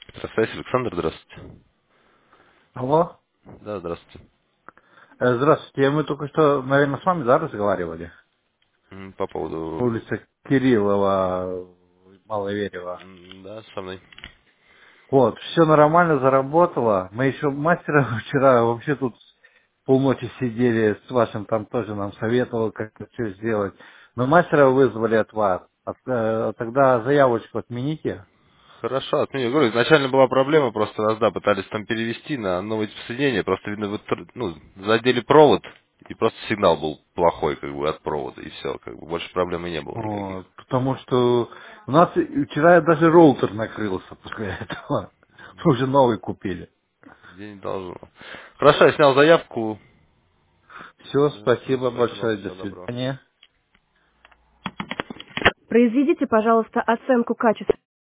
Здравствуйте, Александр, здравствуйте. Алло. Да, здравствуйте. Здравствуйте. Мы только что, наверное, с вами, да, разговаривали? По поводу... Улица Кириллова, Маловерева. Да, со мной. Вот, все нормально заработало. Мы еще мастера вчера вообще тут полночи сидели с вашим, там тоже нам советовал, как это все сделать. Но мастера вызвали от вас. Тогда заявочку отмените. Хорошо, отменю. Говорю, изначально была проблема, просто нас, да, пытались там перевести на новое соединение, просто, видно, вы, задели провод, и просто сигнал был плохой, как бы, от провода, и все, как бы, больше проблем и не было никаких. Вот, потому что у нас вчера даже роутер накрылся после этого. Мы уже новый купили. Где не должно. Хорошо, я снял заявку. Все, спасибо Спасибо вам, большое, до всего доброго. свидания. Произведите, пожалуйста, оценку качества.